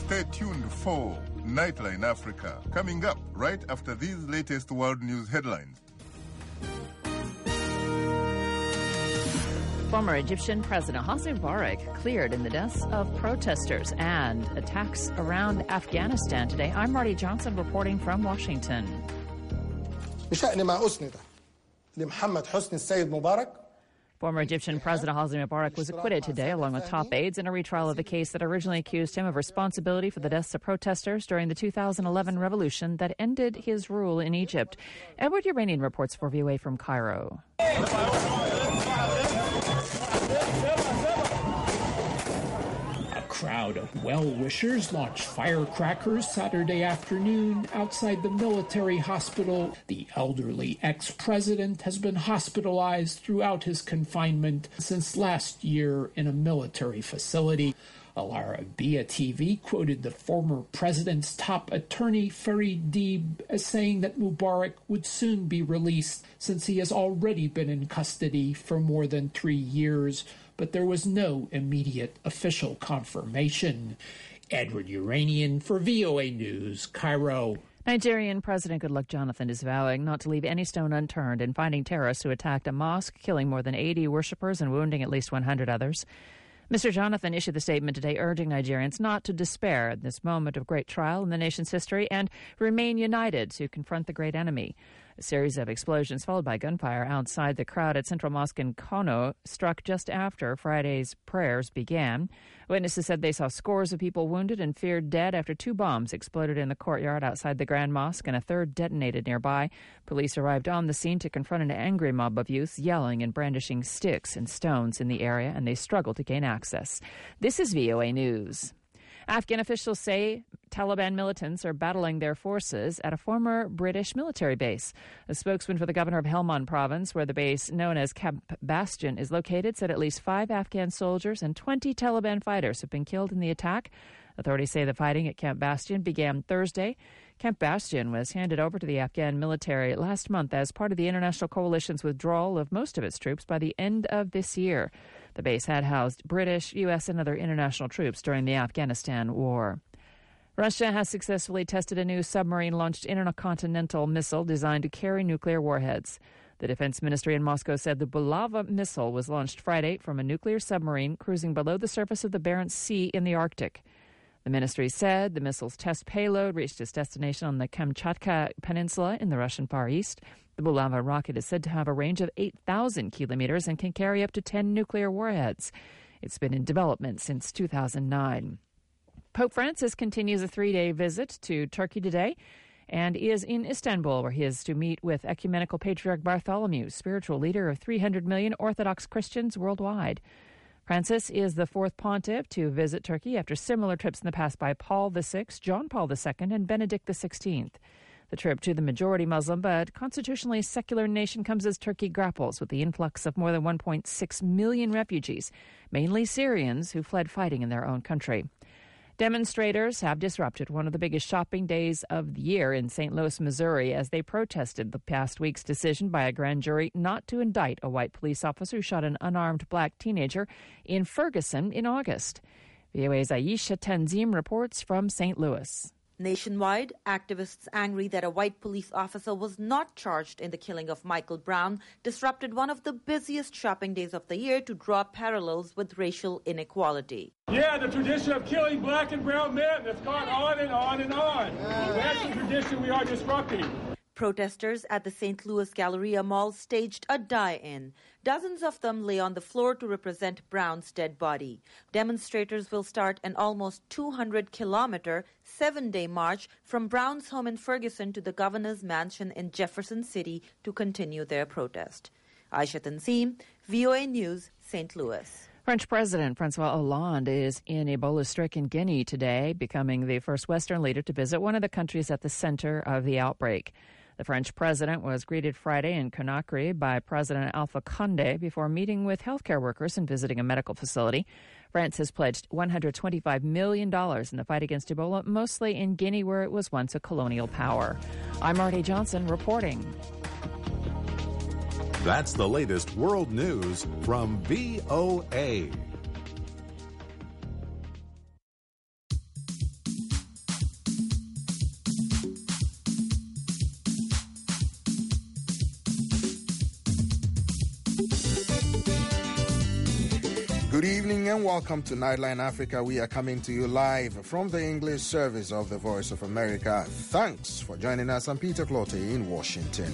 Stay tuned for Nightline Africa, coming up right after these latest world news headlines. Former Egyptian President Hosni Mubarak cleared in the deaths of protesters and attacks around Afghanistan today. I'm Marty Johnson reporting from Washington. بشأن ما أسند لمحمد حسني السيد مبارك. Former Egyptian President Hosni Mubarak was acquitted today, along with top aides, in a retrial of the case that originally accused him of responsibility for the deaths of protesters during the 2011 revolution that ended his rule in Egypt. Edward Uranian reports for VOA from Cairo. A crowd of well-wishers launched firecrackers Saturday afternoon outside the military hospital. The elderly ex-president has been hospitalized throughout his confinement since last year in a military facility. Al Arabiya TV quoted the former president's top attorney, Farid Deeb, as saying that Mubarak would soon be released since he has already been in custody for more than 3 years, but there was no immediate official confirmation. Edward Uranian for VOA News, Cairo. Nigerian President Goodluck Jonathan is vowing not to leave any stone unturned in finding terrorists who attacked a mosque, killing more than 80 worshippers and wounding at least 100 others. Mr. Jonathan issued the statement today urging Nigerians not to despair at this moment of great trial in the nation's history and remain united to confront the great enemy. A series of explosions followed by gunfire outside the crowded Central Mosque in Kano struck just after Friday's prayers began. Witnesses said they saw scores of people wounded and feared dead after 2 bombs exploded in the courtyard outside the Grand Mosque and a third detonated nearby. Police arrived on the scene to confront an angry mob of youths yelling and brandishing sticks and stones in the area, and they struggled to gain access. This is VOA News. Afghan officials say Taliban militants are battling their forces at a former British military base. A spokesman for the governor of Helmand province, where the base known as Camp Bastion is located, said at least 5 Afghan soldiers and 20 Taliban fighters have been killed in the attack. Authorities say the fighting at Camp Bastion began Thursday. Camp Bastion was handed over to the Afghan military last month as part of the international coalition's withdrawal of most of its troops by the end of this year. The base had housed British, U.S., and other international troops during the Afghanistan war. Russia has successfully tested a new submarine-launched intercontinental missile designed to carry nuclear warheads. The Defense Ministry in Moscow said the Bulava missile was launched Friday from a nuclear submarine cruising below the surface of the Barents Sea in the Arctic. The ministry said the missile's test payload reached its destination on the Kamchatka Peninsula in the Russian Far East. The Bulava rocket is said to have a range of 8,000 kilometers and can carry up to 10 nuclear warheads. It's been in development since 2009. Pope Francis continues a 3-day visit to Turkey today and is in Istanbul, where he is to meet with Ecumenical Patriarch Bartholomew, spiritual leader of 300 million Orthodox Christians worldwide. Francis is the 4th pontiff to visit Turkey after similar trips in the past by Paul VI, John Paul II, and Benedict XVI. The trip to the majority Muslim but constitutionally secular nation comes as Turkey grapples with the influx of more than 1.6 million refugees, mainly Syrians who fled fighting in their own country. Demonstrators have disrupted one of the biggest shopping days of the year in St. Louis, Missouri, as they protested the past week's decision by a grand jury not to indict a white police officer who shot an unarmed black teenager in Ferguson in August. VOA's Aisha Tanzim reports from St. Louis. Nationwide, activists angry that a white police officer was not charged in the killing of Michael Brown disrupted one of the busiest shopping days of the year to draw parallels with racial inequality. Yeah, the tradition of killing black and brown men that's gone on and on and on. That's the tradition we are disrupting. Protesters at the St. Louis Galleria Mall staged a die-in. Dozens of them lay on the floor to represent Brown's dead body. Demonstrators will start an almost 200-kilometer, 7-day march from Brown's home in Ferguson to the governor's mansion in Jefferson City to continue their protest. Aisha Tanzim, VOA News, St. Louis. French President François Hollande is in Ebola-stricken Guinea today, becoming the first Western leader to visit one of the countries at the center of the outbreak. The French president was greeted Friday in Conakry by President Alpha Condé before meeting with healthcare workers and visiting a medical facility. France has pledged $125 million in the fight against Ebola, mostly in Guinea, where it was once a colonial power. I'm Marty Johnson reporting. That's the latest world news from VOA. Good evening and welcome to Nightline Africa. We are coming to you live from the English service of the Voice of America. Thanks for joining us. I'm Peter Clote in Washington.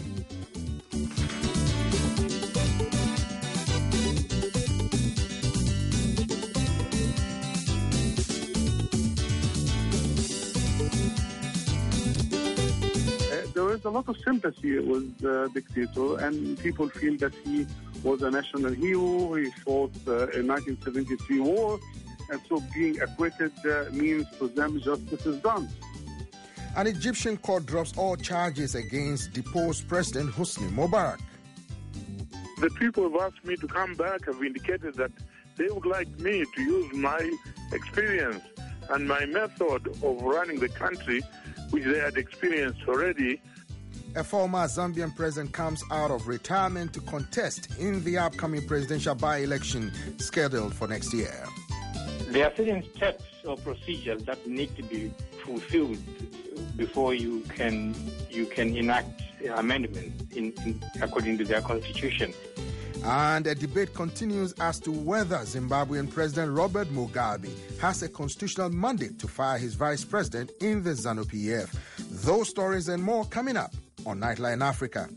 There is a lot of sympathy with the dictator, and people feel that he was a national hero. He fought in 1973 war, and so being acquitted means to them justice is done. An Egyptian court drops all charges against deposed President Hosni Mubarak. The people have asked me to come back, have indicated that they would like me to use my experience and my method of running the country, which they had experienced already. A former Zambian president comes out of retirement to contest in the upcoming presidential by-election scheduled for next year. There are certain steps or procedures that need to be fulfilled before you can enact amendments according to their constitution. And a debate continues as to whether Zimbabwean President Robert Mugabe has a constitutional mandate to fire his vice president in the ZANU-PF. Those stories and more coming up on Nightline Africa.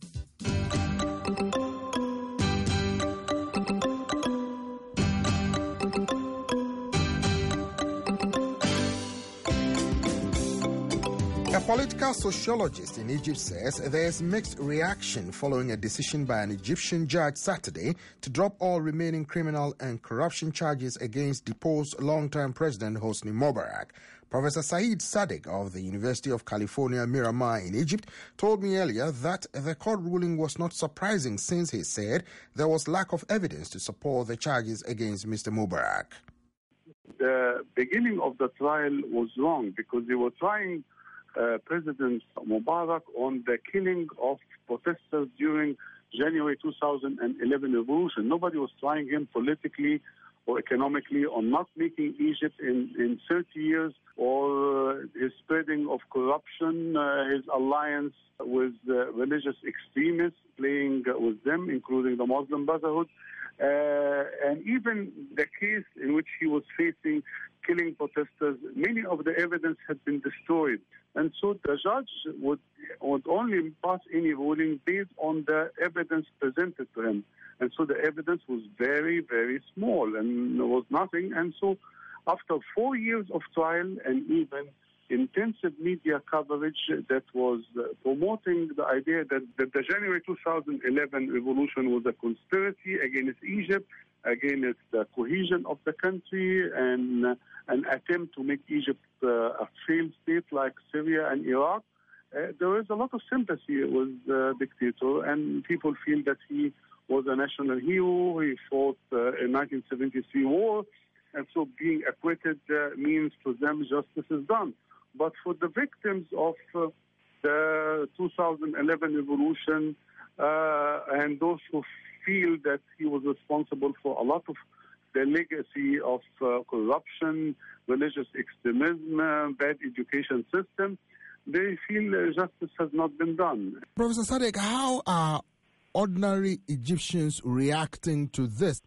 A political sociologist in Egypt says there is mixed reaction following a decision by an Egyptian judge Saturday to drop all remaining criminal and corruption charges against deposed long-term President Hosni Mubarak. Professor Saeed Sadiq of the University of California, Miramar in Egypt told me earlier that the court ruling was not surprising since he said there was lack of evidence to support the charges against Mr. Mubarak. The beginning of the trial was wrong because they were trying President Mubarak on the killing of protesters during January 2011 revolution. Nobody was trying him politically or economically on not making Egypt in 30 years or his spreading of corruption, his alliance with religious extremists, playing with them, including the Muslim Brotherhood, and even the case in which he was facing killing protesters, many of the evidence had been destroyed. And so the judge would only pass any ruling based on the evidence presented to him. And so the evidence was very, very small and there was nothing. And so after 4 years of trial and even intensive media coverage that was promoting the idea that the January 2011 revolution was a conspiracy against Egypt, against the cohesion of the country, and an attempt to make Egypt a failed state like Syria and Iraq. There is a lot of sympathy with the dictator, and people feel that he was a national hero. He fought in 1973 war, and so being acquitted means to them justice is done. But for the victims of the 2011 revolution and those who feel that he was responsible for a lot of the legacy of corruption, religious extremism, bad education system, they feel justice has not been done. Professor Sadiq, how are ordinary Egyptians reacting to this?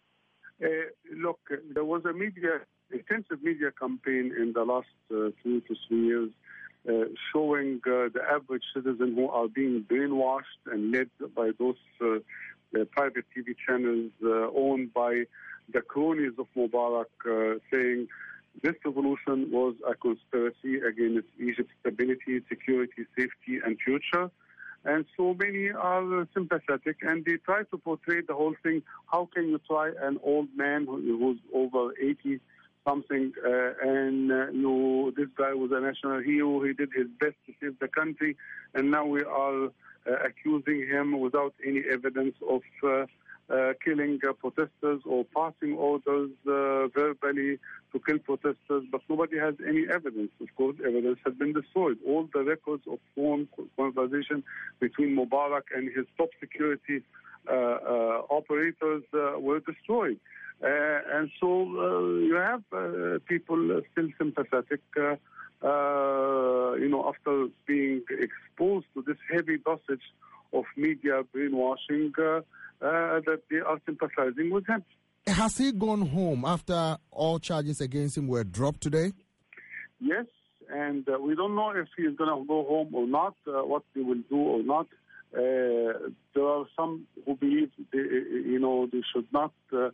Look, there was a intensive media campaign in the last 2 to 3 years showing the average citizen who are being brainwashed and led by those private TV channels owned by the cronies of Mubarak, saying this revolution was a conspiracy against Egypt's stability, security, safety, and future. And so many are sympathetic, and they try to portray the whole thing. How can you try an old man who's over 80-something, and this guy was a national hero, he did his best to save the country, and now we are accusing him without any evidence of killing protesters or passing orders verbally to kill protesters, but nobody has any evidence. Of course, evidence has been destroyed. All the records of phone conversation between Mubarak and his top security operators were destroyed. And so you have people still sympathetic, after being exposed to this heavy dosage of media brainwashing that they are sympathizing with him. Has he gone home after all charges against him were dropped today? Yes, and we don't know if he's going to go home or not, what he will do or not. There are some who believe they should not,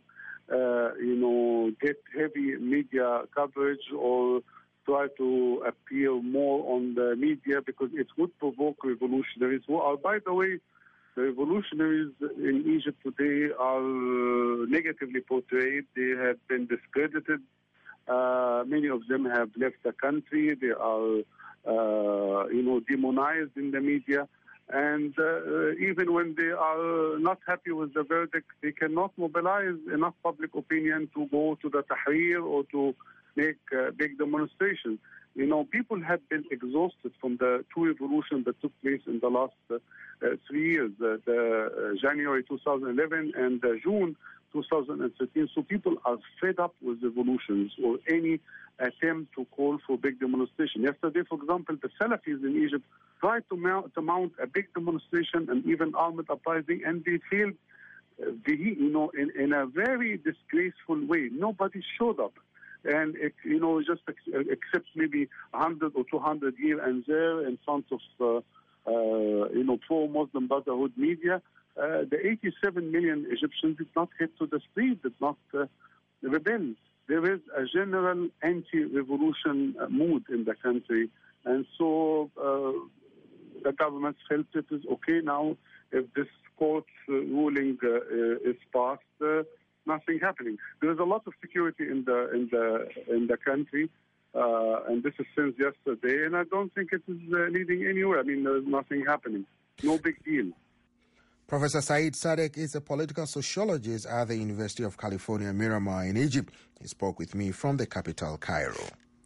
get heavy media coverage or try to appear more on the media because it would provoke revolutionaries who are, by the way, the revolutionaries in Egypt today are negatively portrayed. They have been discredited. Many of them have left the country. They are, demonized in the media. And even when they are not happy with the verdict, they cannot mobilize enough public opinion to go to the Tahrir or to make big demonstrations. People have been exhausted from the two revolutions that took place in the last 3 years, the January 2011 and June 2013. So people are fed up with revolutions or any attempt to call for big demonstration. Yesterday, for example, the Salafis in Egypt tried to mount a big demonstration and even armed uprising, and they failed in a very disgraceful way. Nobody showed up. And, just except maybe 100 or 200 here and there in front of, pro-Muslim Brotherhood media, the 87 million Egyptians did not head to the street, did not rebel. There is a general anti-revolution mood in the country. And so the government felt it is okay now if this court ruling is passed, nothing happening. There is a lot of security in the country, and this is since yesterday, and I don't think it is leading anywhere. I mean, there's nothing happening. No big deal. Professor Said Sadek is a political sociologist at the University of California, Miramar in Egypt. He spoke with me from the capital, Cairo.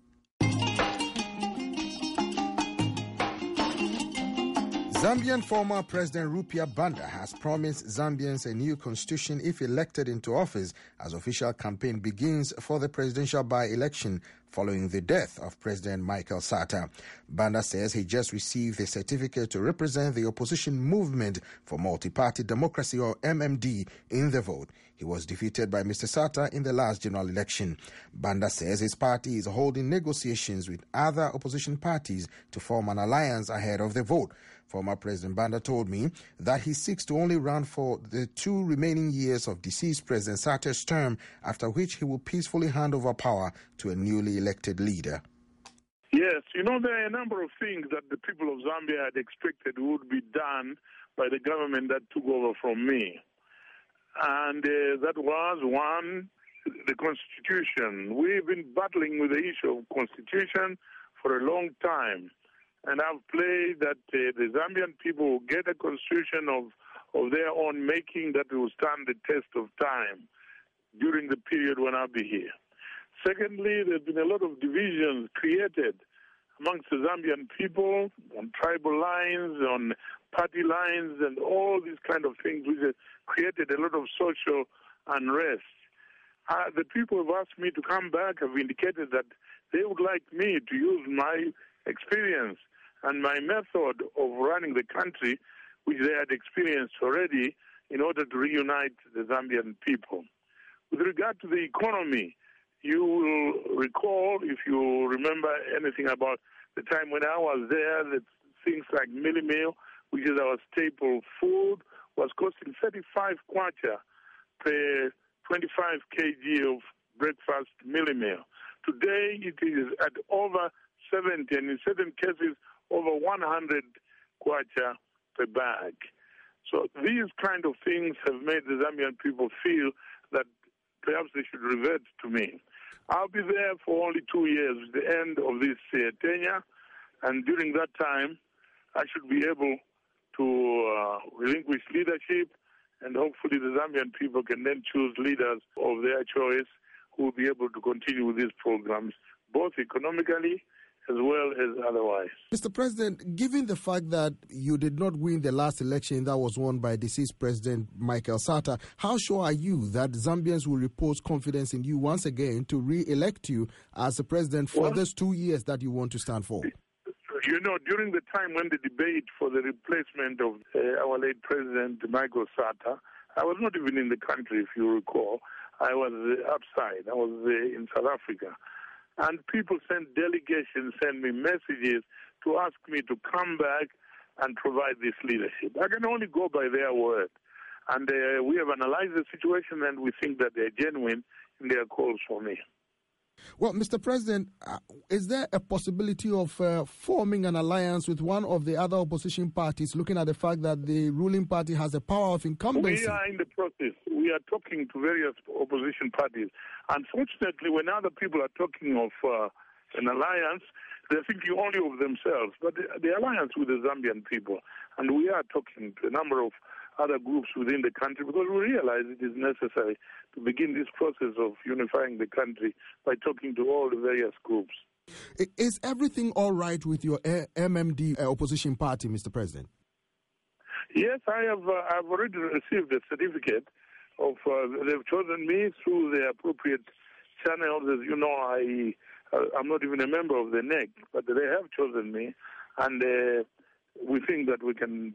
Zambian former President Rupia Banda has promised Zambians a new constitution if elected into office as official campaign begins for the presidential by-election following the death of President Michael Sata. Banda says he just received a certificate to represent the opposition movement for multi-party democracy, or MMD, in the vote. He was defeated by Mr. Sata in the last general election. Banda says his party is holding negotiations with other opposition parties to form an alliance ahead of the vote. Former President Banda told me that he seeks to only run for the 2 remaining years of deceased President Sata's term, after which he will peacefully hand over power to a newly elected leader. Yes, there are a number of things that the people of Zambia had expected would be done by the government that took over from me. And that was, one, the Constitution. We've been battling with the issue of Constitution for a long time. And I've played that the Zambian people will get a constitution of their own making that will stand the test of time during the period when I'll be here. Secondly, there's been a lot of divisions created amongst the Zambian people on tribal lines, on party lines, and all these kind of things, which have created a lot of social unrest. The people have asked me to come back, have indicated that they would like me to use my experience and my method of running the country, which they had experienced already, in order to reunite the Zambian people. With regard to the economy, you will recall, if you remember anything about the time when I was there, that things like Millie Meal, which is our staple food, was costing 35 kwacha per 25 kg of breakfast Millie Meal. Today it is at over 70, and in certain cases over 100 kwacha per bag. So these kind of things have made the Zambian people feel that perhaps they should revert to me. I'll be there for only 2 years, the end of this tenure, and during that time I should be able to relinquish leadership, and hopefully the Zambian people can then choose leaders of their choice who will be able to continue with these programs, both economically as well as otherwise. Mr. President, given the fact that you did not win the last election that was won by deceased President Michael Sata, how sure are you that Zambians will repose confidence in you once again to re-elect you as the president for those 2 years that you want to stand for? You know, during the time when the debate for the replacement of our late President Michael Sata, I was not even in the country, if you recall. I was outside. I was in South Africa. And people sent delegations, sent me messages to ask me to come back and provide this leadership. I can only go by their word. And we have analyzed the situation, and we think that they're genuine in their calls for me. Well, Mr. President, is there a possibility of forming an alliance with one of the other opposition parties, looking at the fact that the ruling party has the power of incumbency? We are in the process. We are talking to various opposition parties. Unfortunately, when other people are talking of an alliance, they're thinking only of themselves. But the alliance with the Zambian people, and we are talking to a number of other groups within the country, because we realize it is necessary to begin this process of unifying the country by talking to all the various groups. Is everything all right with your MMD opposition party, Mr. President? Yes, I've already received a certificate of. They've chosen me through the appropriate channels. As you know, I'm not even a member of the NEC, but they have chosen me, and we think that we can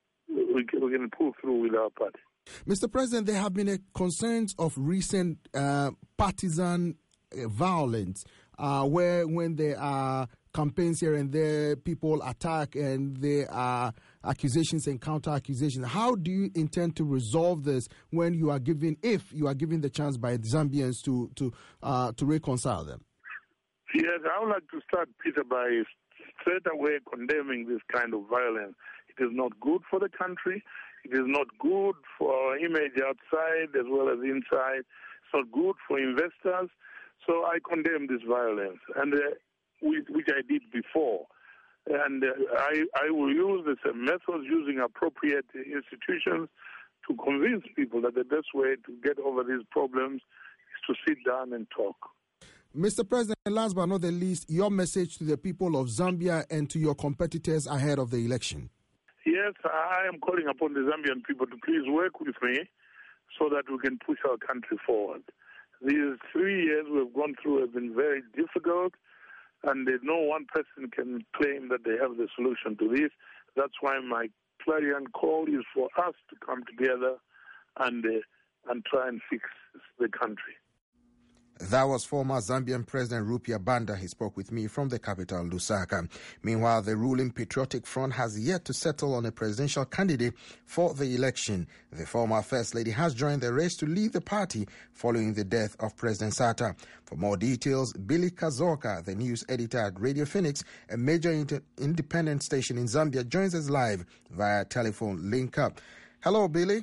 pull through with our party. Mr. President, there have been concerns of recent partisan violence, where when there are campaigns here and there, people attack and there are accusations and counter-accusations. How do you intend to resolve this when you are given, if you are given the chance by the Zambians to reconcile them? Yes, I would like to start, Peter, by straight away condemning this kind of violence. It is not good for the country. It is not good for our image outside as well as inside. It's not good for investors. So I condemn this violence, and which I did before. And I will use the same methods, using appropriate institutions, to convince people that the best way to get over these problems is to sit down and talk. Mr. President, last but not the least, your message to the people of Zambia and to your competitors ahead of the election. Yes, I am calling upon the Zambian people to please work with me so that we can push our country forward. These 3 years we've gone through have been very difficult, and no one person can claim that they have the solution to this. That's why my clarion call is for us to come together and try and fix the country. That was former Zambian President Rupia Banda. He spoke with me from the capital, Lusaka. Meanwhile, the ruling Patriotic Front has yet to settle on a presidential candidate for the election. The former First Lady has joined the race to lead the party following the death of President Sata. For more details, Billy Kazoka, the news editor at Radio Phoenix, a major independent station in Zambia, joins us live via telephone link-up. Hello, Billy.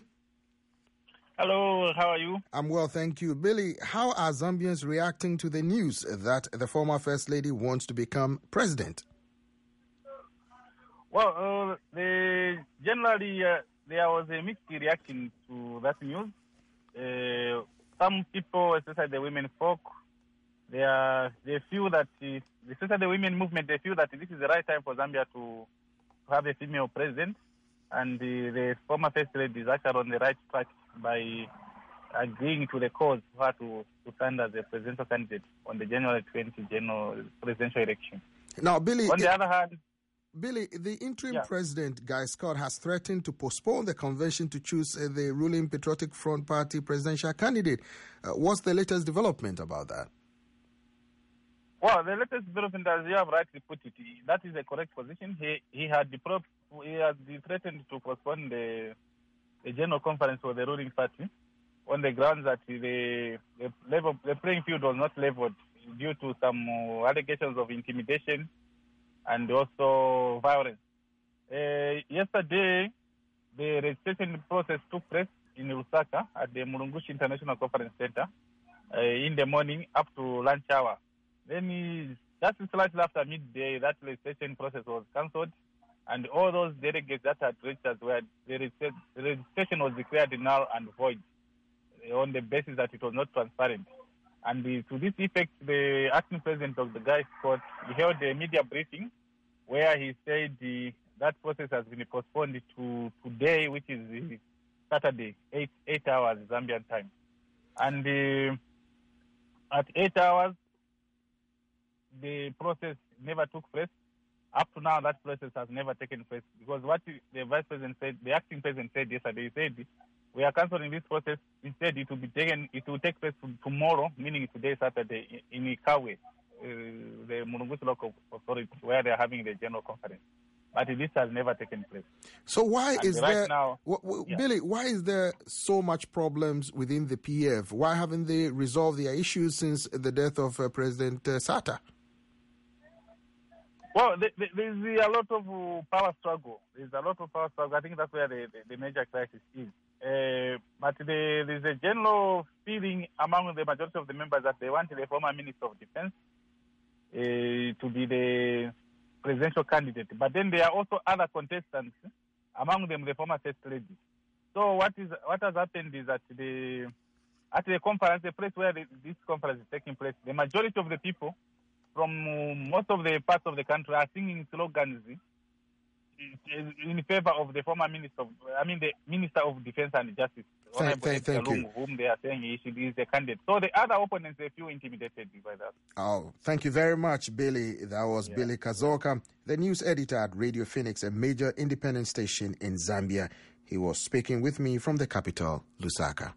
Hello, how are you? I'm well, thank you. Billy, how are Zambians reacting to the news that the former First Lady wants to become president? Well, generally, there was a mixed reaction to that news. Some people, especially the women folk, they feel that, especially the women movement, they feel that this is the right time for Zambia to have a female president. And the former First Lady is actually on the right track by agreeing to the cause for her to stand as a presidential candidate on the January 20 general presidential election. Now, Billy, on the other hand, Billy, the interim president, Guy Scott, has threatened to postpone the convention to choose the ruling Patriotic Front Party presidential candidate. What's the latest development about that? Well, the latest development, as you have rightly put it, that is the correct position. He had threatened to postpone the general conference for the ruling party on the grounds that the playing field was not leveled due to some allegations of intimidation and also violence. Yesterday, the registration process took place in Lusaka at the Mulungushi International Conference Center in the morning up to lunch hour. Then just slightly after midday, that registration process was cancelled, and all those delegates that had registered were the registration was declared null and void on the basis that it was not transparent. And to this effect, the acting president of the Guy Scott held a media briefing where he said that process has been postponed to today, which is Saturday, 8 hours Zambian time. And at 8 hours, the process never took place Up to now, that process has never taken place because what the Vice President said, the acting President said yesterday, he said, we are cancelling this process. Instead, it will take place tomorrow, meaning today, Saturday, in Ikawe, the Mulungushi local authority, where they are having the general conference. But this has never taken place. So why is right there, now, Billy, why is there so much problems within the PF? Why haven't they resolved their issues since the death of President Sata? Well, there's a lot of power struggle. There's a lot of power struggle. I think that's where the major crisis is. But there's a general feeling among the majority of the members that they want the former Minister of Defense to be the presidential candidate. But then there are also other contestants, among them the former First Lady. So what has happened is that at the conference, the place where this conference is taking place, the majority of the people from most of the parts of the country are singing slogans in favor of the former the Minister of Defense and Justice, Thank you. Whom they are saying he is the candidate. So the other opponents, they feel intimidated by that. Oh, thank you very much, Billy. That was Billy Kazoka, the news editor at Radio Phoenix, a major independent station in Zambia. He was speaking with me from the capital, Lusaka.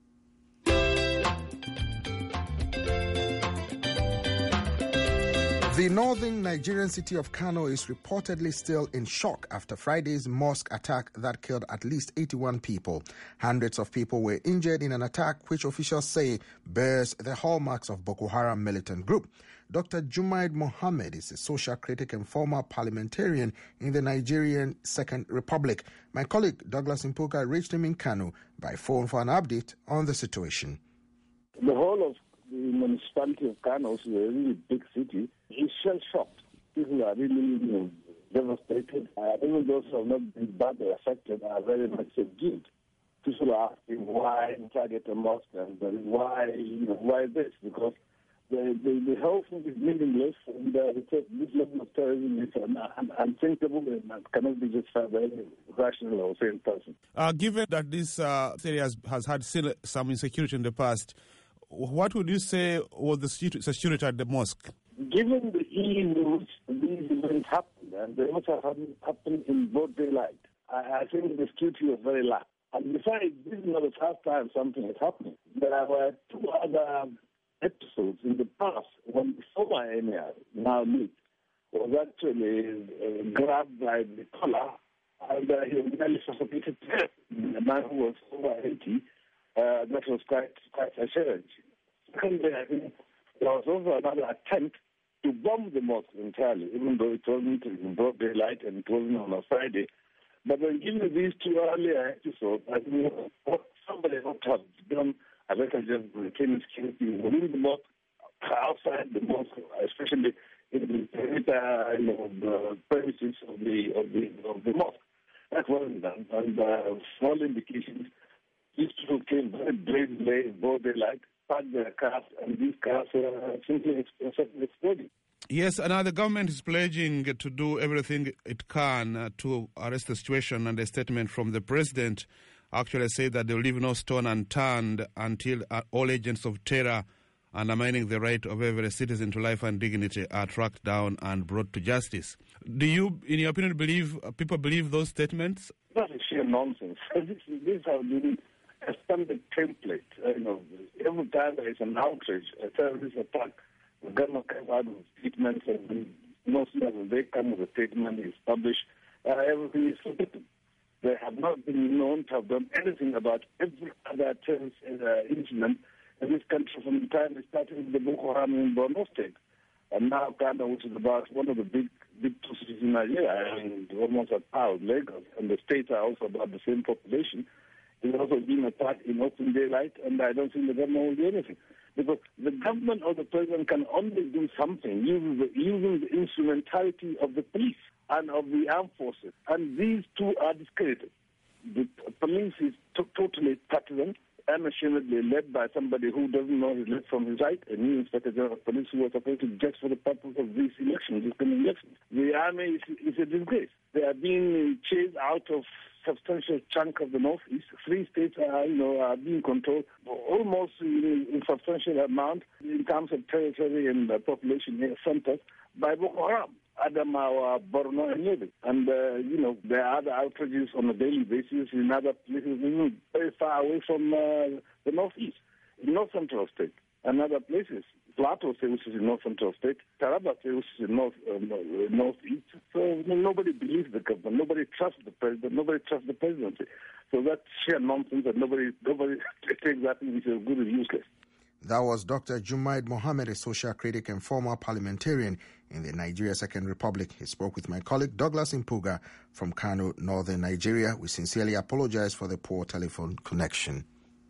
The northern Nigerian city of Kano is reportedly still in shock after Friday's mosque attack that killed at least 81 people. Hundreds of people were injured in an attack which officials say bears the hallmarks of Boko Haram militant group. Dr. Jumaid Mohammed is a social critic and former parliamentarian in the Nigerian Second Republic. My colleague Douglas Impuka reached him in Kano by phone for an update on the situation. The whole of the municipality of Kano is a really big city. It's shell-shocked. People are really devastated. Even those who have not been badly affected are very much subdued. People are asking why target a mosque and why this? Because the whole thing is meaningless, and this level of terrorism is unthinkable and cannot be justified by any rational or sane person. Given that this area has had some insecurity in the past, what would you say was the security at the mosque? Given the ease in which these events happen, and they must have happened in broad daylight, I think the security was very lax. And besides, this is not the first time something is happening. There were two other episodes in the past when the former emir, now Lee, was actually grabbed by the collar and he was nearly suffocated to death. A man who was over 80, that was quite a challenge. Secondly, I think there was also another attempt to bomb the mosque entirely, even though it wasn't in broad daylight and it wasn't on a Friday. But when given these two earlier episodes, I think what somebody ought to have done, I better just maintain security within the mosque, outside the mosque, especially in the premises of the mosque. That wasn't done, and all indications, these people came very bravely in broad daylight, parked their cars, and these cars were simply exploding. Yes, and now the government is pledging to do everything it can to arrest the situation, and a statement from the president actually said that they will leave no stone unturned until all agents of terror undermining the right of every citizen to life and dignity are tracked down and brought to justice. Do you, in your opinion, people believe those statements? That is sheer nonsense. These have been a standard template. Every time there is an outrage, a terrorist attack, the government comes out with statements, and most of them, they come with a statement, is published, everything is forbidden. They have not been known to have done anything about every other terrorist incident in this country from the time they started with the Boko Haram in Borno State. And now Kano, which is about one of the big two cities in Nigeria, almost at par with Lagos, and the states are also about the same population, is also being attacked in open daylight, and I don't think the government will do anything. Because the government or the president can only do something using the instrumentality of the police and of the armed forces. And these two are discredited. The police is totally partisan, unashamedly led by somebody who doesn't know his left from his right, a new inspector general of police who was supposed to just for the purpose of these elections, these coming elections. The army is a disgrace. They are being chased out of substantial chunk of the Northeast. 3 states are being controlled almost in substantial amount in terms of territory and population centers by Boko Haram, Adamawa, Borno, and Yobe. And, there are other outrages on a daily basis in other places very far away from the Northeast, in North Central State and other places. Plateau State, which is in North Central State, Taraba State, which is in Northeast. So nobody believes the government, nobody trusts the president, nobody trusts the presidency. So that's sheer nonsense, and nobody takes that which is good and useless. That was Dr. Jumaid Mohammed, a social critic and former parliamentarian in the Nigeria Second Republic. He spoke with my colleague Douglas Impuga from Kano, northern Nigeria. We sincerely apologize for the poor telephone connection.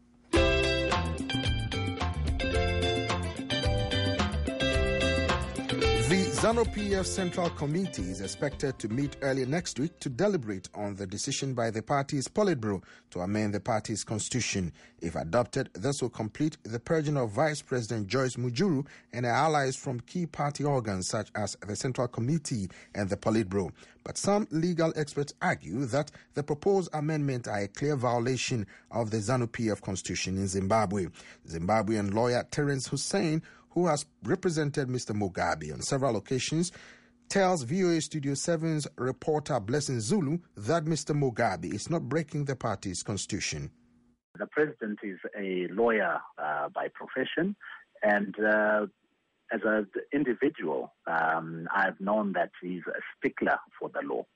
The ZANU-PF Central Committee is expected to meet early next week to deliberate on the decision by the party's Politburo to amend the party's constitution. If adopted, this will complete the purging of Vice President Joyce Mujuru and her allies from key party organs such as the Central Committee and the Politburo. But some legal experts argue that the proposed amendments are a clear violation of the ZANU-PF constitution in Zimbabwe. Zimbabwean lawyer Terence Hussein, who has represented Mr. Mugabe on several occasions, tells VOA Studio 7's reporter Blessing Zulu that Mr. Mugabe is not breaking the party's constitution. The president is a lawyer by profession, and as an individual, I've known that he's a stickler for the law.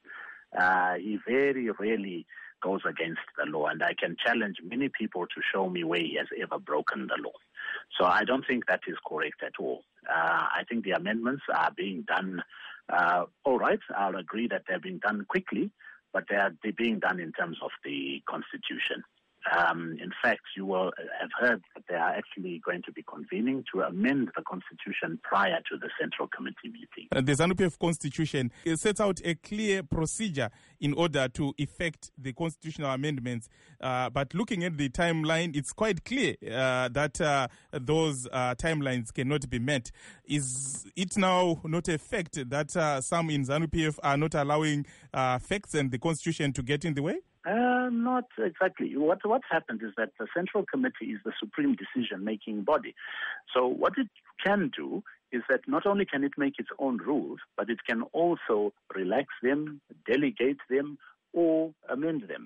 He very rarely goes against the law, and I can challenge many people to show me where he has ever broken the law. So I don't think that is correct at all. I think the amendments are being done all right. I'll agree that they're being done quickly, but they're being done in terms of the Constitution. In fact, you will have heard that they are actually going to be convening to amend the Constitution prior to the Central Committee meeting. The ZANU-PF Constitution sets out a clear procedure in order to effect the constitutional amendments. But looking at the timeline, it's quite clear that those timelines cannot be met. Is it now not a fact that some in ZANU-PF are not allowing facts and the Constitution to get in the way? Not exactly. What's happened is that the Central Committee is the supreme decision-making body. So what it can do is that not only can it make its own rules, but it can also relax them, delegate them, or amend them.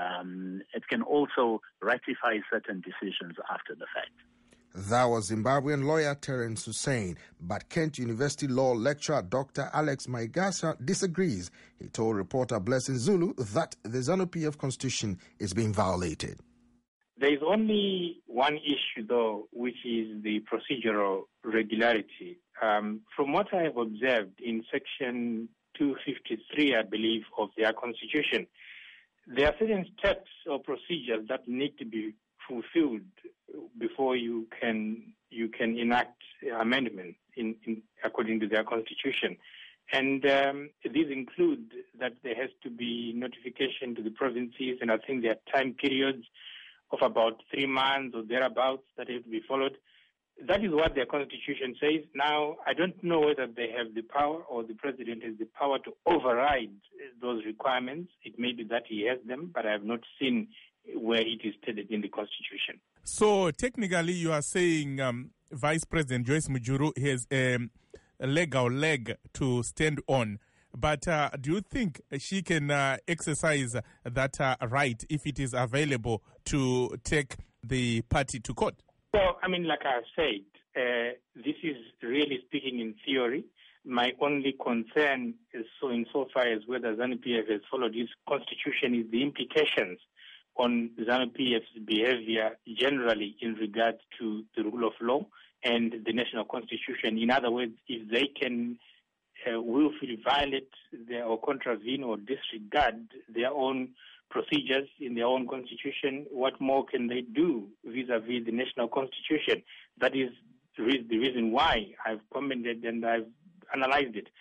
It can also ratify certain decisions after the fact. That was Zimbabwean lawyer Terence Hussein. But Kent University law lecturer Dr. Alex Maigasa disagrees. He told reporter Blessing Zulu that the ZANU-PF constitution is being violated. There is only one issue, though, which is the procedural regularity. From what I have observed in Section 253, I believe, of their constitution, there are certain steps or procedures that need to be fulfilled before you can enact amendments in according to their constitution. And these include that there has to be notification to the provinces, and I think there are time periods of about 3 months or thereabouts that have to be followed. That is what their constitution says. Now, I don't know whether they have the power or the president has the power to override those requirements. It may be that he has them, but I have not seen where it is stated in the Constitution. So technically you are saying Vice President Joyce Mujuru has a legal leg to stand on. But do you think she can exercise that right if it is available to take the party to court? Well, I mean, like I said, this is really speaking in theory. My only concern is insofar as whether ZANU-PF has followed its constitution is the implications on ZANU-PF's behavior generally in regard to the rule of law and the national constitution. In other words, if they can willfully violate or contravene or disregard their own procedures in their own constitution, what more can they do vis-a-vis the national constitution? That is the reason why I've commented and I've analyzed it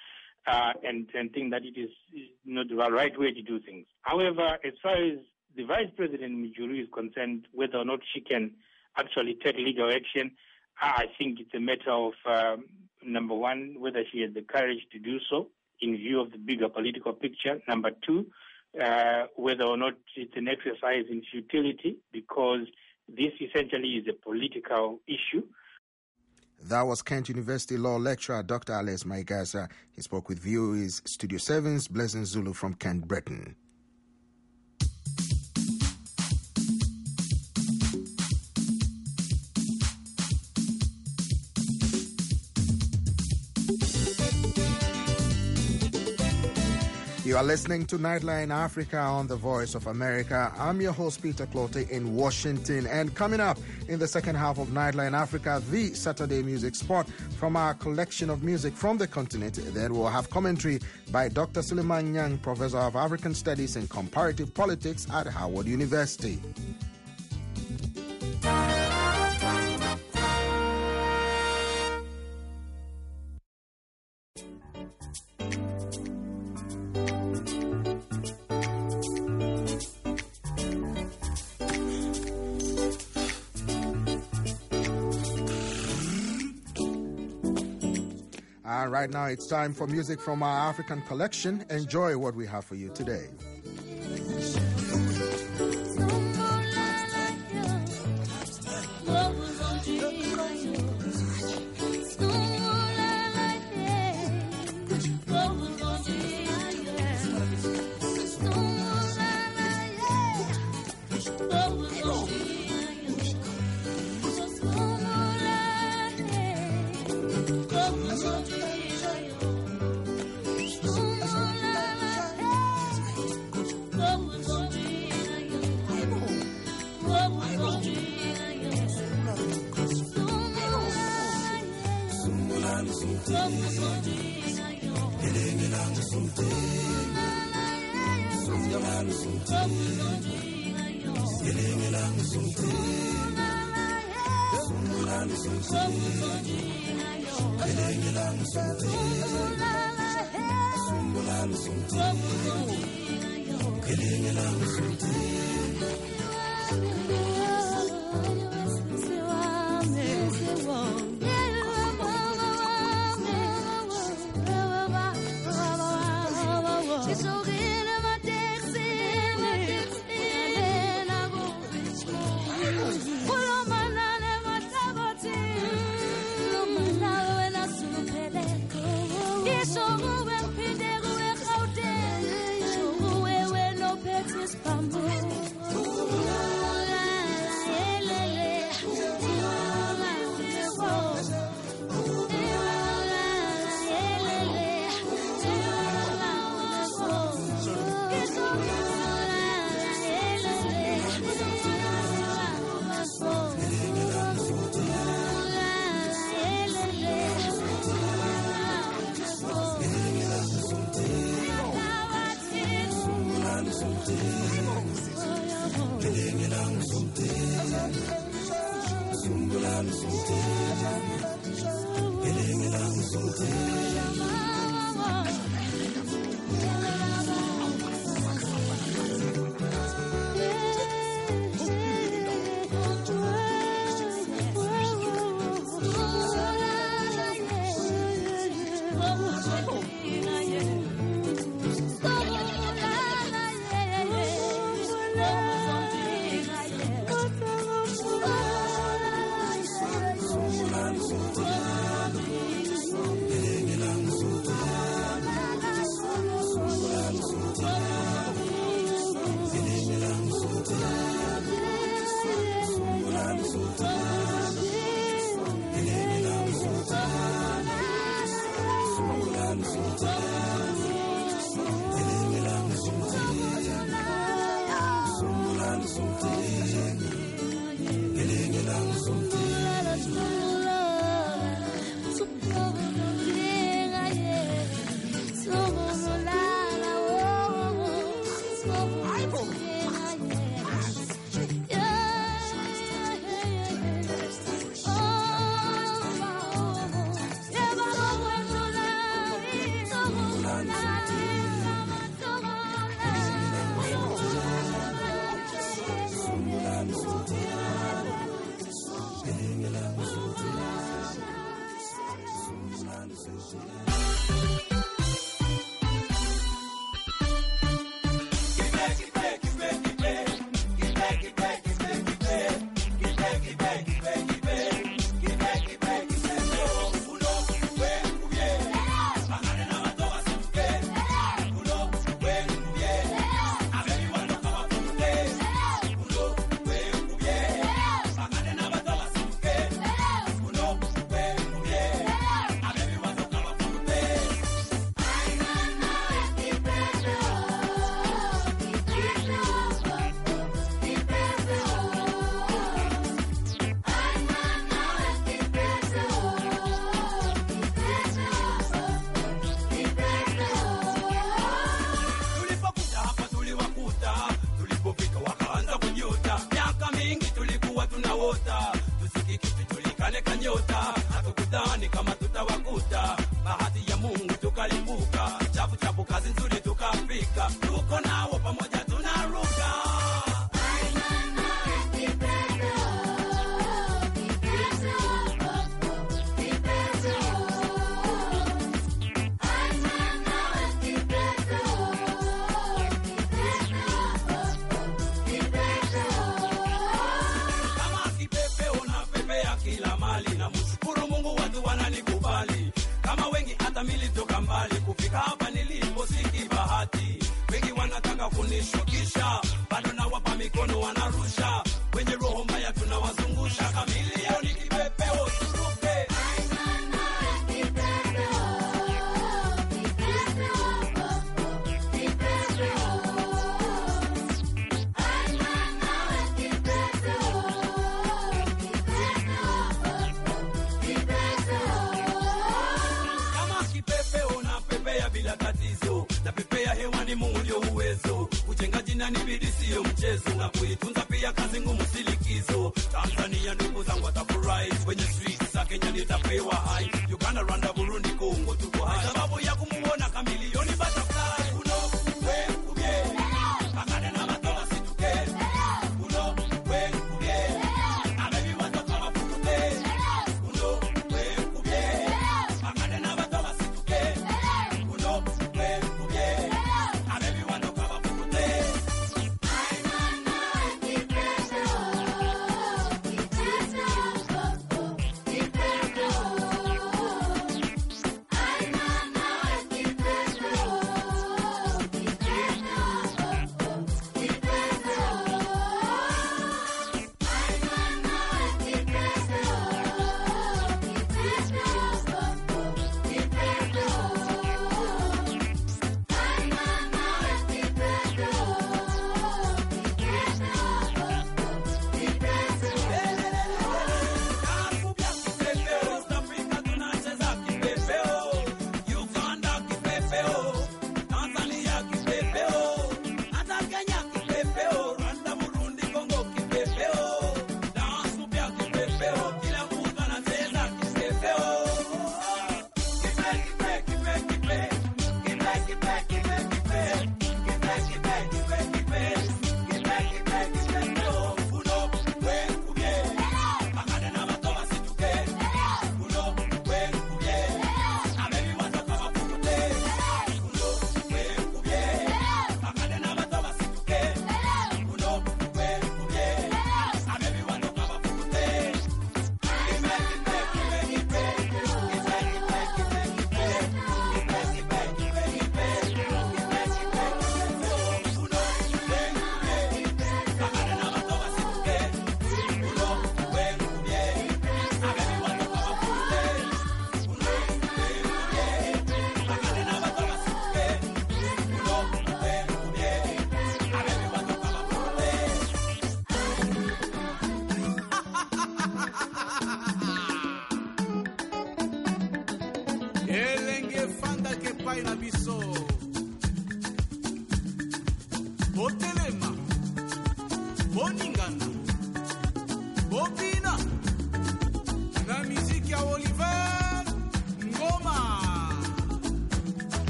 and think that it is not the right way to do things. However, as far as the Vice President Mujuru is concerned, whether or not she can actually take legal action, I think it's a matter of, number one, whether she has the courage to do so in view of the bigger political picture. Number two, whether or not it's an exercise in futility, because this essentially is a political issue. That was Kent University Law Lecturer Dr. Alex Maigaza. He spoke with VOA's Studio 7's Blessing Zulu from Kent, Britain. You are listening to Nightline Africa on the Voice of America. I'm your host, Peter Clote, in Washington. And coming up in the second half of Nightline Africa, the Saturday music spot from our collection of music from the continent. Then we'll have commentary by Dr. Suleiman Nyang, Professor of African Studies and Comparative Politics at Howard University. Right now, it's time for music from our African collection. Enjoy what we have for you today. nyota, hatukudhani kama tutawakuta. Bahati ya Mungu tukalipuka, chapu chapu kazi nzuri tukafika. Tuko nao pamoja tunaruka. Militoka mbali kufika hapa nilipo siki bahati. Wengi wanataka kunishukisha, bado nawapa mikono wanarusha. Wenye roho mbaya tunawazungusha, kamilioni kipepeo turuke. Bila tatizo, na pepea hewani, Mungu ndio uwezo. Kujenga jina ni bidii sio mchezo, na kuitunza pia kazi ngumu si likizo. Tanzania ndugu zangu watafurahi, kwenye streets za Kenya nitapewa hai. Uganda, Rwanda, Burundi, Kongo tuko hai, sababu ya kumuona kamilioni butterfly. Uno, we, kubye, pakane na matoa situke. Uno, we, kubye, amebi watoka mafurute. Uno, we, kubye, pakane na matoa situke.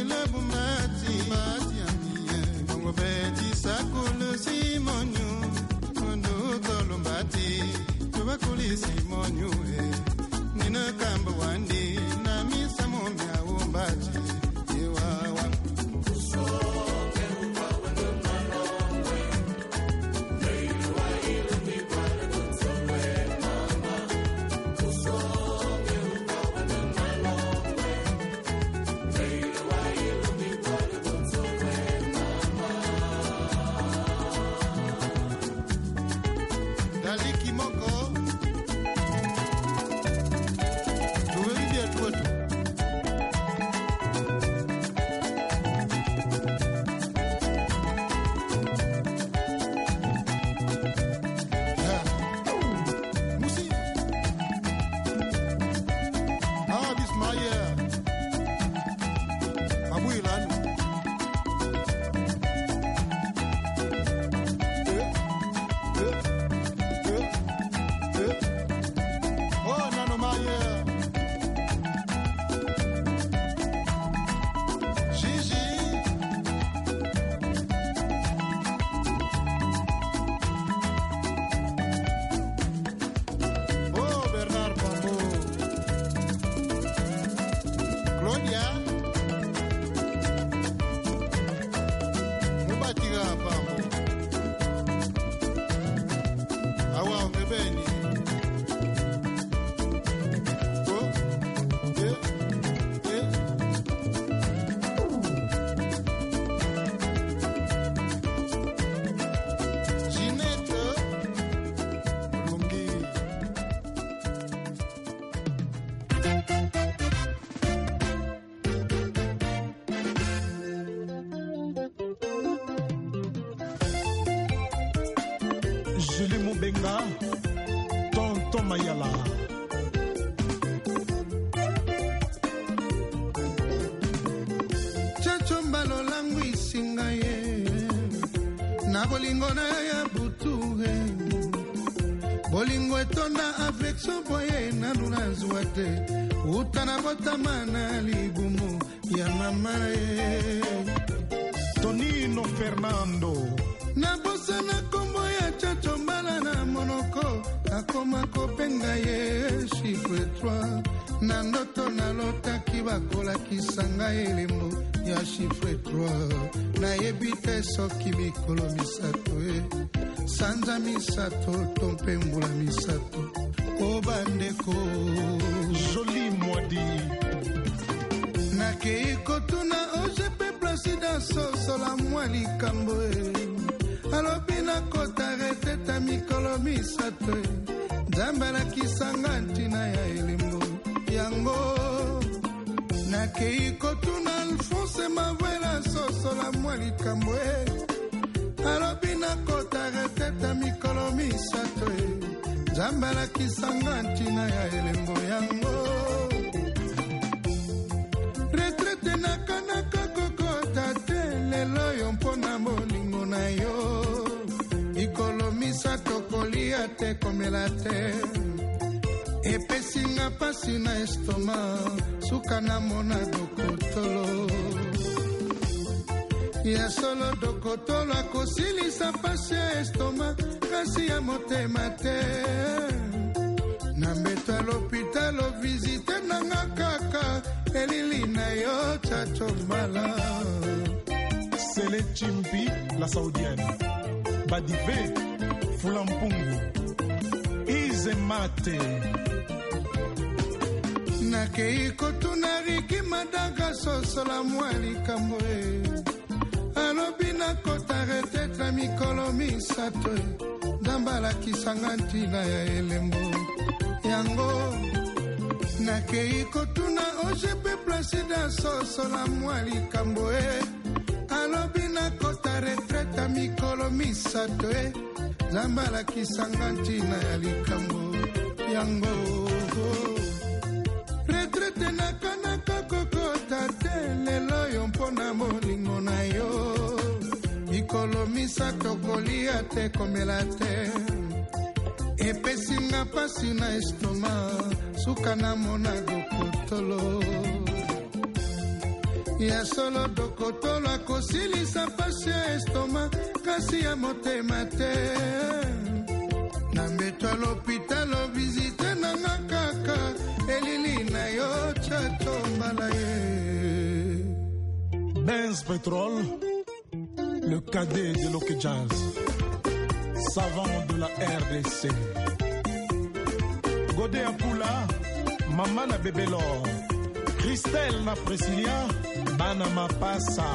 Julie Mubenga, Tonton Mayala. Chachombalo langu isinga ye, na bolingo na ya butuhe. Bolingo etonda affection boye na nuna zuate. Utana botamana libumu ya mama ye. Tonino Fernando. Na bosa na kombo ya chachombala na monoko. Akoma kopenga ye chiffre 3. Na ndoto na lota kibakola kisanga elembo ya chiffre 3. Na yebite soki mikolo misato e. Sanza misato tompembula misato. Obandeko joli mwadi. Na keiko tuna ojepe president sola mwali kamboe. Alobina kota reteta mikolo misato. Zambala kisanga ntina ya elembo yango. Na keiko tuna Alphonse Mavela sola mwali kamboe. Alobina kota reteta mikolo misato. Zambala kisanga ntina ya elembo yango. Retrete na kanaka kokota te. Lelo yompona molingo na yo. Mikolo misato kolia te komela te. Epesinga pasi na estoma. Suka na mona dokotolo. Ya solo dokotolo akosilisa pasi ya estoma. Kasi ya motema te. Na mbeto l'hôpital visite nanga kaka. Elili na yo chachombala. Sele Chimpi, la Saudienne. Badive, Fulampungu. Izemate. Na keiko tunariki madanga sosola mwali kamboe. Alobina kota retetra mikolo misato. Dambala kisanga ntina ya elembo yango. Na keiko tuna ojepe president sosola mwali kamboe. Alobina kota retreta mikolo misato. Dambala kisanga ntina ya likambo yango. Retrete na kanaka kokota te. Lelo yompona molingo na yo. Mikolo misato kolia te komela te. Epesinga pasi na estoma. Suka na mona dokotolo. ya solo dokotolo akosilisa pasi ya estoma kasi ya motema te na mbeto ya lopitalo visite nanga kaka elili na yo chacho mbala ye. Benz Petrol, le cadet de l'Ok Jazz, savant de la RDC. Godé Apula, Maman na Bébélor, Christelle na Priscilla, Bana Mapasa.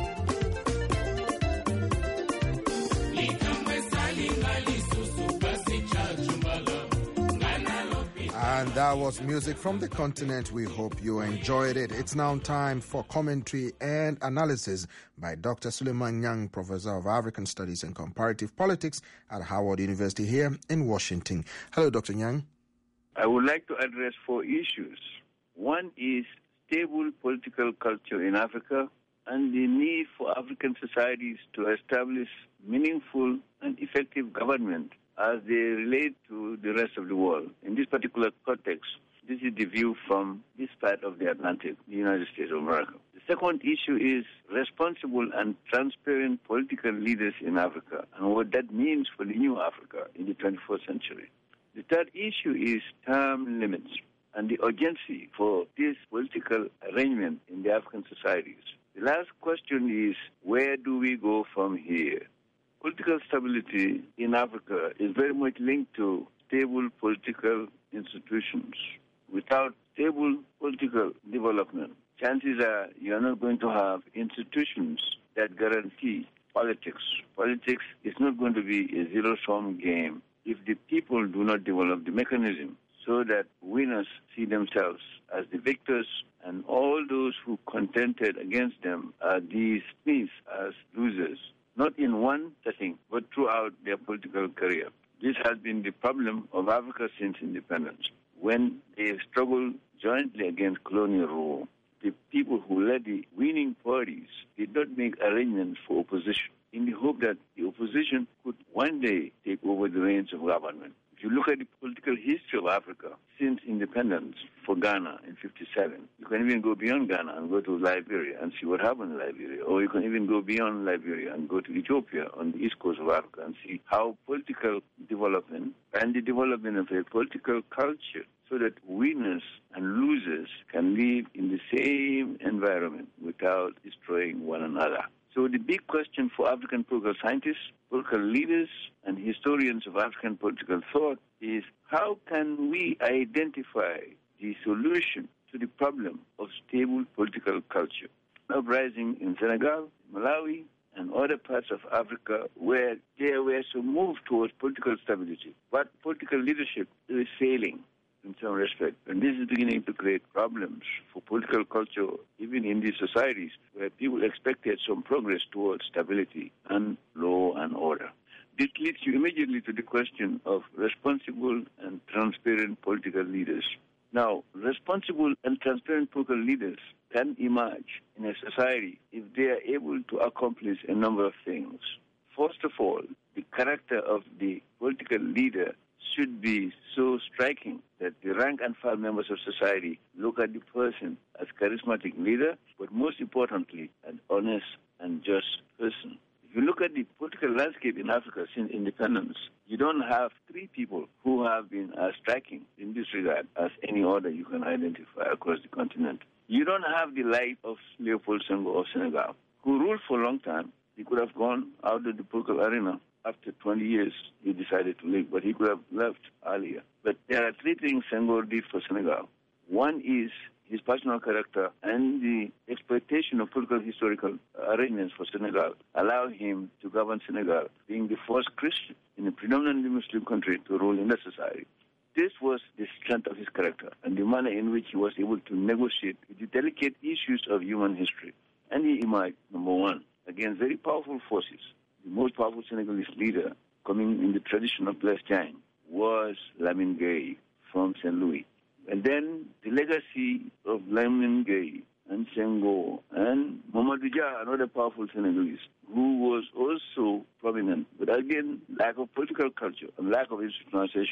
And that was music from the continent. We hope you enjoyed it. It's now time for commentary and analysis by Dr. Suleiman Nyang, Professor of African Studies and Comparative Politics at Howard University here in Washington. Hello, Dr. Nyang. I would like to address 4 issues. One is stable political culture in Africa and the need for African societies to establish meaningful and effective government as they relate to the rest of the world. In this particular context, this is the view from this part of the Atlantic, the United States of America. The second issue is responsible and transparent political leaders in Africa and what that means for the new Africa in the 21st century. The third issue is term limits and the urgency for this political arrangement in the African societies. The last question is, where do we go from here? Political stability in Africa is very much linked to stable political institutions. Without stable political development, chances are you are not going to have institutions that guarantee politics. Politics is not going to be a zero-sum game if the people do not develop the mechanism so that winners see themselves as the victors and all those who contended against them are dismissed as losers. Not in one setting, but throughout their political career. This has been the problem of Africa since independence. When they struggled jointly against colonial rule, the people who led the winning parties did not make arrangements for opposition in the hope that the opposition could one day take over the reins of government. If you look at the political history of Africa since independence for Ghana in 1957, you can even go beyond Ghana and go to Liberia and see what happened in Liberia. Or you can even go beyond Liberia and go to Ethiopia on the east coast of Africa and see how political development and the development of a political culture so that winners and losers can live in the same environment without destroying one another. So the big question for African political scientists, political leaders, and historians of African political thought is how can we identify the solution to the problem of stable political culture? Uprising in Senegal, Malawi, and other parts of Africa where there were some move towards political stability, but political leadership is failing in some respect. And this is beginning to create problems for political culture, even in these societies where people expected some progress towards stability and law and order. This leads you immediately to the question of responsible and transparent political leaders. Now, responsible and transparent political leaders can emerge in a society if they are able to accomplish a number of things. First of all, the character of the political leader should be so striking that the rank and file members of society look at the person as charismatic leader, but most importantly, an honest and just person. If you look at the political landscape in Africa since independence, you don't have 3 people who have been as striking in this regard as any other you can identify across the continent. You don't have the light of Leopold Senghor of Senegal, who ruled for a long time. He could have gone out of the political arena. After 20 years, he decided to leave, but he could have left earlier. But there are 3 things Senghor did for Senegal. One is his personal character and the exploitation of political historical arrangements for Senegal allow him to govern Senegal, being the first Christian in a predominantly Muslim country to rule in that society. This was the strength of his character and the manner in which he was able to negotiate with the delicate issues of human history. And he emerged, number one, against very powerful forces. The most powerful Senegalese leader, coming in the tradition of Blaise Diagne, was Lamine Gueye from St. Louis. And then the legacy of Lamine Gueye and Senghor and Mamadou Dia, another powerful Senegalese, who was also prominent, but again, lack of political culture and lack of institutionalization,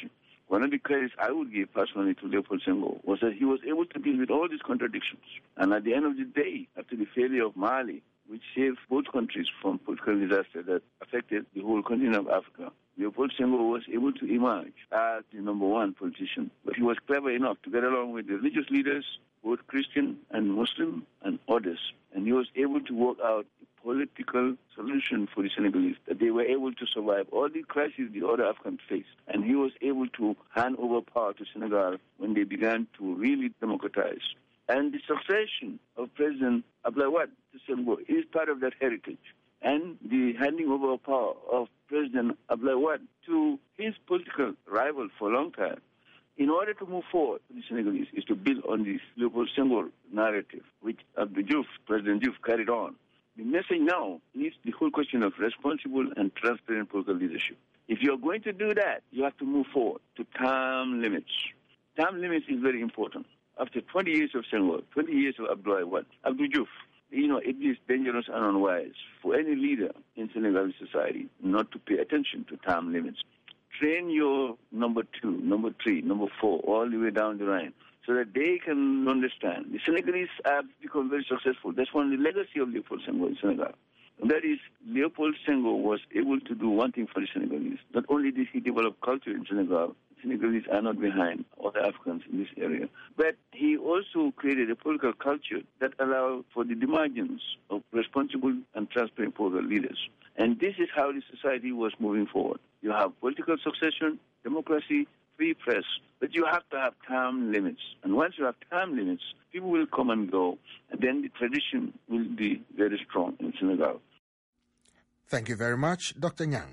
One of the credits I would give personally to Leopold Senghor was that he was able to deal with all these contradictions. And at the end of the day, after the failure of Mali, which saved both countries from political disaster that affected the whole continent of Africa, Leopold Senghor was able to emerge as the number one politician. But he was clever enough to get along with the religious leaders, both Christian and Muslim and others. And he was able to work out a political solution for the Senegalese, that they were able to survive all the crises the other Africans faced. And he was able to hand over power to Senegal when they began to really democratize. And the succession of President Abdoulaye Wade to Senghor is part of that heritage. And the handing over of power of President Abdoulaye Wade to his political rival for a long time, in order to move forward, the Senegalese is to build on this Leopold Senghor narrative, which Abdou Diouf, President Diouf, carried on. The message now is the whole question of responsible and transparent political leadership. If you're going to do that, you have to move forward to term limits. Term limits is very important. After 20 years of Senghor, 20 years of Abdoulaye Wade, Abdou Diouf, it is dangerous and unwise for any leader in Senegalese society not to pay attention to term limits. Train your number 2, number 3, number 4, all the way down the line, so that they can understand. The Senegalese have become very successful. That's one of the legacy of Leopold Senghor in Senegal. And that is, Leopold Senghor was able to do one thing for the Senegalese. Not only did he develop culture in Senegal, Senegalese are not behind other Africans in this area, but he also created a political culture that allowed for the emergence of responsible and transparent political leaders. And this is how the society was moving forward. You have political succession, democracy, free press, but you have to have term limits. And once you have term limits, people will come and go, and then the tradition will be very strong in Senegal. Thank you very much, Dr. Nyang.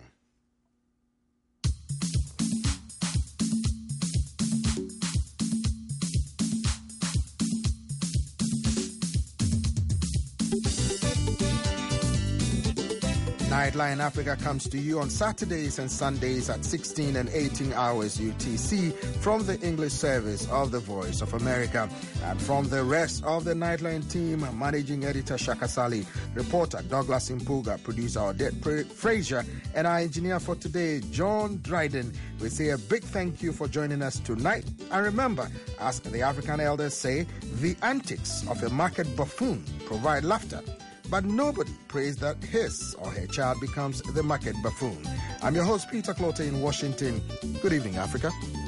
Nightline Africa comes to you on Saturdays and Sundays at 16 and 18 hours UTC from the English service of the Voice of America. And from the rest of the Nightline team, Managing Editor Shaka Sali, reporter Douglas Impuga, producer Odette Frazier, and our engineer for today, John Dryden, we say a big thank you for joining us tonight. And remember, as the African elders say, the antics of a market buffoon provide laughter, but nobody prays that his or her child becomes the market buffoon. I'm your host, Peter Clote in Washington. Good evening, Africa.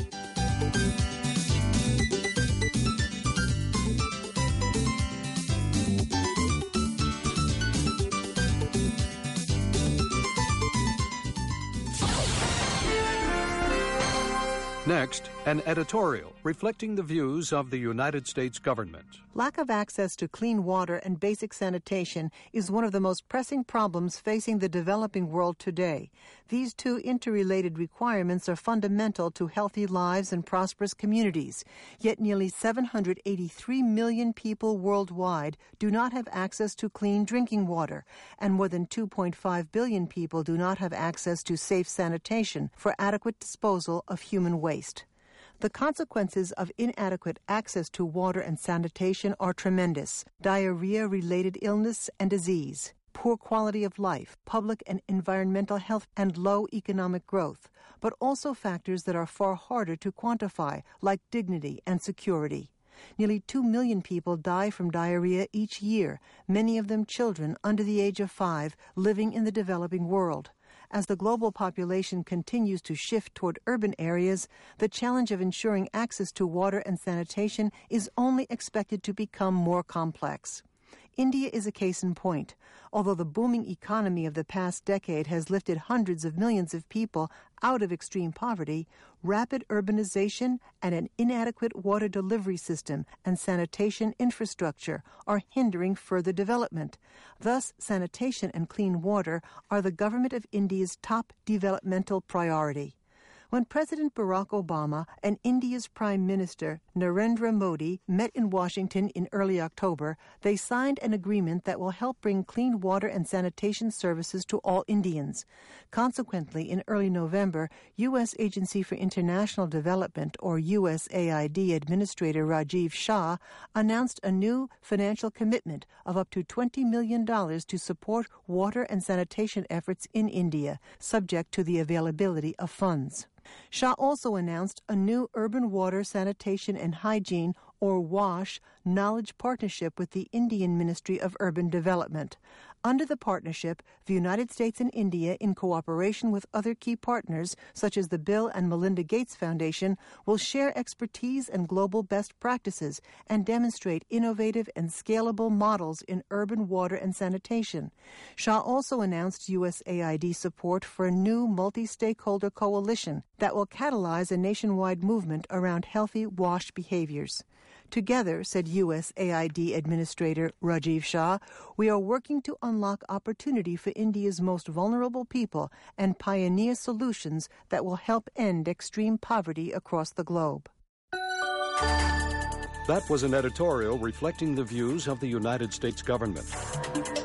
Next, an editorial reflecting the views of the United States government. Lack of access to clean water and basic sanitation is one of the most pressing problems facing the developing world today. These two interrelated requirements are fundamental to healthy lives and prosperous communities. Yet nearly 783 million people worldwide do not have access to clean drinking water, and more than 2.5 billion people do not have access to safe sanitation for adequate disposal of human waste. The consequences of inadequate access to water and sanitation are tremendous: diarrhea-related illness and disease, poor quality of life, public and environmental health, and low economic growth, but also factors that are far harder to quantify, like dignity and security. Nearly 2 million people die from diarrhea each year, many of them children under the age of 5 living in the developing world. As the global population continues to shift toward urban areas, the challenge of ensuring access to water and sanitation is only expected to become more complex. India is a case in point. Although the booming economy of the past decade has lifted hundreds of millions of people out of extreme poverty, rapid urbanization and an inadequate water delivery system and sanitation infrastructure are hindering further development. Thus, sanitation and clean water are the government of India's top developmental priority. When President Barack Obama and India's Prime Minister Narendra Modi met in Washington in early October, they signed an agreement that will help bring clean water and sanitation services to all Indians. Consequently, in early November, U.S. Agency for International Development, or USAID Administrator Rajiv Shah, announced a new financial commitment of up to $20 million to support water and sanitation efforts in India, subject to the availability of funds. Shah also announced a new urban water, sanitation and hygiene, or WASH, knowledge partnership with the Indian Ministry of Urban Development. Under the partnership, the United States and India, in cooperation with other key partners, such as the Bill and Melinda Gates Foundation, will share expertise and global best practices and demonstrate innovative and scalable models in urban water and sanitation. Shah also announced USAID support for a new multi-stakeholder coalition that will catalyze a nationwide movement around healthy WASH behaviors. Together, said USAID Administrator Rajiv Shah, we are working to unlock opportunity for India's most vulnerable people and pioneer solutions that will help end extreme poverty across the globe. That was an editorial reflecting the views of the United States government.